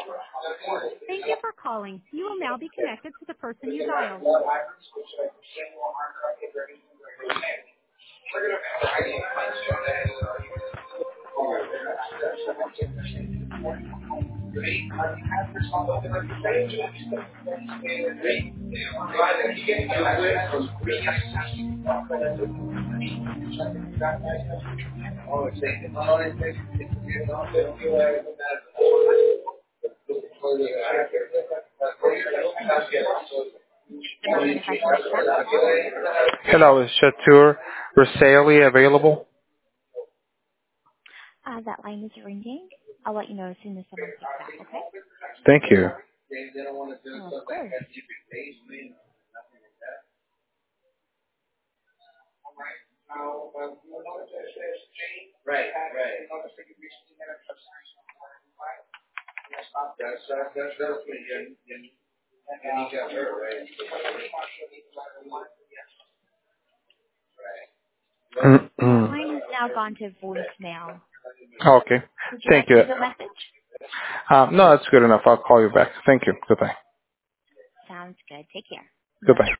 Thank you for calling. You will now be connected to the person you dialed. Good morning, if I can help them. Hello, is Shatur Rasali available? That line is ringing. I'll let you know as soon as someone picks up, okay? Thank you. Oh, of course. Mm-mm. Line has now gone to voicemail. Okay. Would you Thank like to you. leave a message? No, that's good enough. I'll call you back. Thank you. Goodbye. Sounds good. Take care. Goodbye.